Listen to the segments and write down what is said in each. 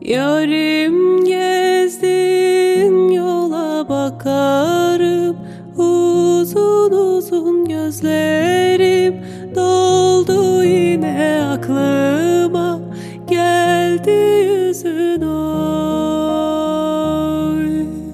Yarim gezdin yola bakarım, uzun uzun gözlerim doldu yine aklıma, geldi yüzün oy.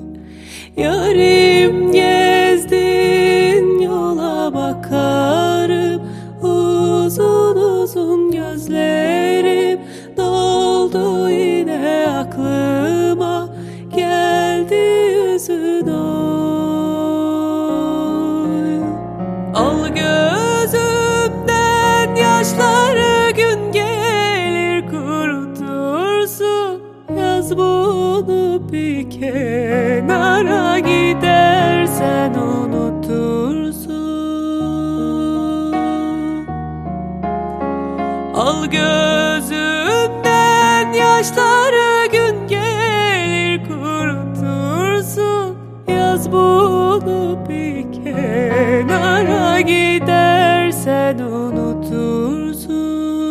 Yarim gezdin yola bakarım, uzun uzun gözlerim doldu yine aklıma, geldi yüzün oy. Al gözümden yaşları, gün gelir kurutursun. Yaz bunu bir kenara, gidersen unutursun. Al gözümden yaşları, gün gelir kurutursun. Yaz bunu bir kenara, gidersen unutursun.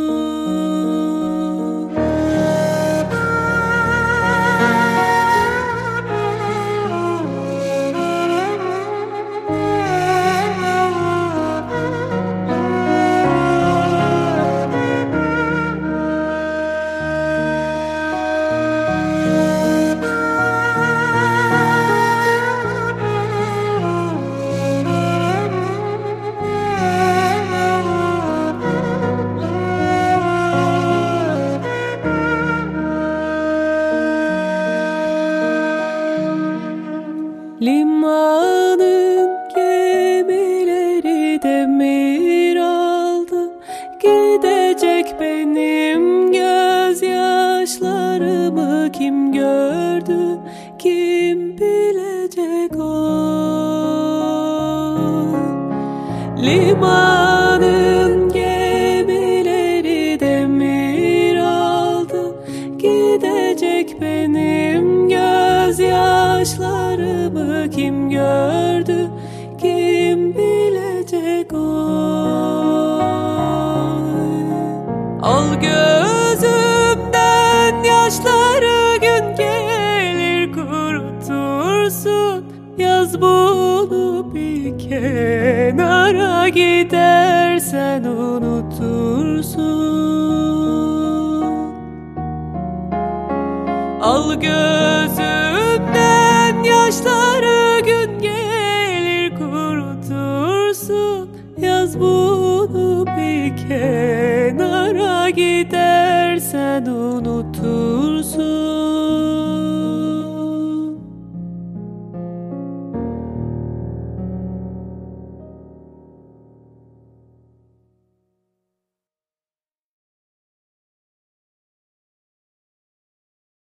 Limanın gemileri demir aldı, gidecek benim gözyaşlarımı kim gördü, kim bilecek oy. Limanın gemileri demir aldı, gidecek benim gözyaşlarımı kim gördü, kim bilecek oy. Al gözümden yaşları, gün gelir kurutursun. Yaz bunu bir kenara, gidersen unutursun. Al gözümden yaşları, gün gelir kurutursun. Yaz bunu bir kenara, gidersen unutursun.